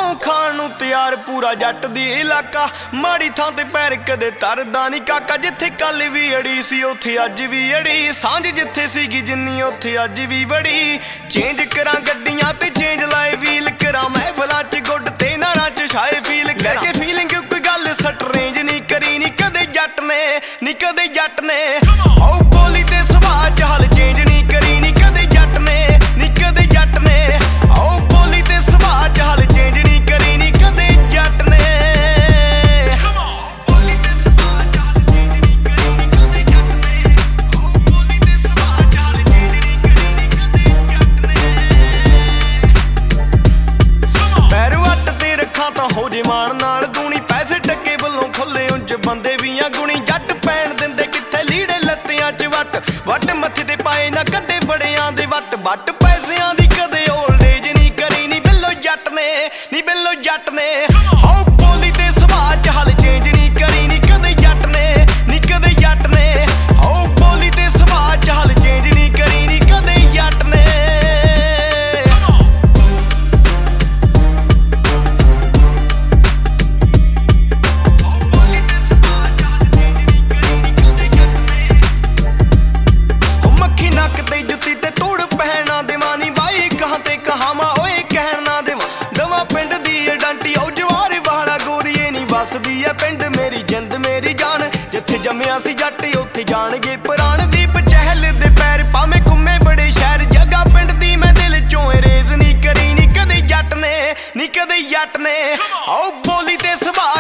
ਖਾਣ ਨੂੰ ਤਿਆਰ ਪੂਰਾ ਜੱਟ ਦੀ ਇਲਾਕਾ। ਮਾੜੀ ਥਾਂ ਤੇ ਪੈਰ ਕਦੇ ਤਰਦਾ ਨਹੀਂ ਕਾਕਾ। ਜਿੱਥੇ ਕੱਲ ਵੀ ਅੜੀ ਸੀ ਉੱਥੇ ਅੱਜ ਵੀ ਅੜੀ। ਸਾਂਝ ਜਿੱਥੇ ਸੀਗੀ ਜਿੰਨੀ ਉੱਥੇ ਅੱਜ ਵੀ ਵੜੀ। ਚੇਂਜ ਕਰਾਂ ਗੱਡੀਆਂ ਤੇ ਚੇਂਜ ਲਾਏ ਵੀਲ ਕਰਾਂ। ਮਹਿਫਲਾਂ 'ਚ ਗੁੱਡ ਤੇ ਨਾਰਾਂ 'ਚ ਛਾਏ ਫੀਲ ਕਰਕੇ ਫੀਲਿੰਗ ਕੋਈ ਗੱਲ ਸਟਰੇਂਜ ਨਹੀਂ ਕਰੀ ਨੀ ਕਦੇ ਜੱਟ ਨੇ ਨੀ ਕਦੇ ਜੱਟ ਨੇ। ਓ ਬੋਲੀ ਤੇ ਸੁਭਾਅ 'ਚ ਹਾਲ ਚੇਂਜ ਨਹੀਂ ਕਰੀ ਨੀ ਕਦੇ ਜੱਟ ਨੇ ਨੀ ਕਦੇ ਜੱਟ ਨੇ। ਓ ਬੋਲੀ ਤੇ ਸੁਭਾਅ 'ਚ ਹਾਲ ਚੇਂਜ ਨਹੀਂ ਕਰੀ ਨੀ ਕਦੇ ਜੱਟ ਨੇ। ਬੋਲੀ ਤੇ ਸੁਭਾਅ 'ਚ ਹਾਲ ਚੇਂਜ ਨਹੀਂ ਕਰੀ ਨੀ ਕਦੇ ਜੱਟ ਨੇ। ਓ ਬੋਲੀ ਤੇ ਸੁਭਾਅ 'ਚ ਹਾਲ ਚੇਂਜ ਨਹੀਂ ਕਰੀ ਨੀ ਕਦੇ ਜੱਟ ਨੇ। ਪੈਰ ਵੱਟ ਤੇ ਰੱਖਾਂ ਤਾਂ ਹੋ ਜੇ ਮਾਣ ਨਾਲ ਦੂਣੀ। ਪੈਸੇ ਟੱਕੇ ਵੱਲੋਂ ਖੁੱਲੇ ਉਂਝ ਬੰਦੇ ਵੀ ਆ ਗੁਣੀ। ਜੱਟ ਪੈਣ ਦਿੰਦੇ ਕਿੱਥੇ ਲੀੜੇ ਲੱਤਿਆਂ 'ਚ ਵੱਟ ਮੱਥੇ ਤੇ ਪਾਏ ਨਾ ਕੱਢੇ ਬੜਿਆਂ ਦੇ ਵੱਟ ਪੈਸਿਆਂ ਦੀ ਕਦੇ ਓਲਡ ਏਜ ਨਹੀਂ ਕਰੀ ਨੀ ਬਿੱਲੋ ਜੱਟ ਨੇ ਨੀ ਬਿੱਲੋ ਜੱਟ ਨੇ। ਹੋ ਬੋਲੀ ਤੇ ਸੁਭਾਅ 'ਚ ਹਾਲ ਚੇਂਜ ਨਹੀਂ ਕਰੀ ਨੀ ਕਦੇ ਜੱਟ ਨੇ ਨੀ ਕਦੇ ਜੱਟ ਨੇ। ਹੋ ਬੋਲੀ ਤੇ ਸੁਭਾਅ 'ਚ ਹਾਲ ਚੇਂਜ ਨਹੀਂ ਕਰੀ ਨੀ ਕਦੇ ਜੱਟ ਨੇ। ਨੱਕ ਤੇ ਜੁੱਤੀ ਤੇ ਧੂੜ ਪਹਿਣਾ ਦੇਵਾਂ ਨੀ ਬਾਈ ਕਹਾਂ ਤੇ ਕਹਾਵਾਂ ਓਏ ਕਹਿਣ ਨਾ ਦੇਵਾਂ। ਦਵਾ ਪਿੰਡ ਦੀ ਡਾਂਟੀ ਓ ਜਵਾਰ ਵਾਲਾ ਗੋਰੀਏ ਨੀ ਵਸਦੀ ਐ ਪਿੰਡ ਮੇਰੀ ਜਿੰਦ ਮੇਰੀ ਜਾਨ। ਜਿੱਥੇ ਜੰਮਿਆ ਸੀ ਜੱਟ ਉੱਥੇ ਜਾਣਗੇ ਪ੍ਰਾਣ। ਦੀਪ ਚਹਿਲ ਦੇ ਪੈਰ ਭਾਵੇਂ ਘੁੰਮੇ ਬੜੇ ਸ਼ਹਿਰ। ਜਗ੍ਹਾ ਪਿੰਡ ਦੀ ਮੈਂ ਦਿਲ ਚੋਂ ਰੇਜ਼ ਨਹੀਂ ਕਰੀ ਨੀ ਕਦੇ ਜੱਟ ਨੇ ਨੀ ਕਦੇ ਜੱਟ ਨੇ। ਓ ਬੋਲੀ ਤੇ ਸੁਭਾਅ